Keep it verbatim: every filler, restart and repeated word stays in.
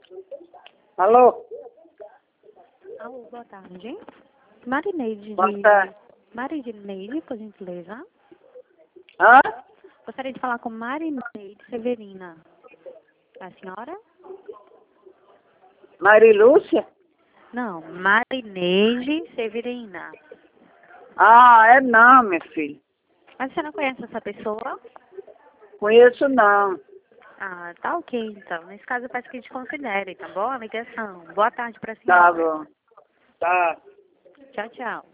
Alô? Alô, boa tarde. Marineide Boa de... tarde. Marineide, por gentileza. Hã? Gostaria de falar com Marineide Severina. É a senhora? Marilúcia? Não, Marineide Severina. Ah, é não, minha filha. Mas você não conhece essa pessoa? Conheço não. Ah, tá ok, então. Nesse caso, eu peço que desconsidere, tá bom? A ligação. Boa tarde pra Tá senhora. bom. Tá. Tchau, tchau.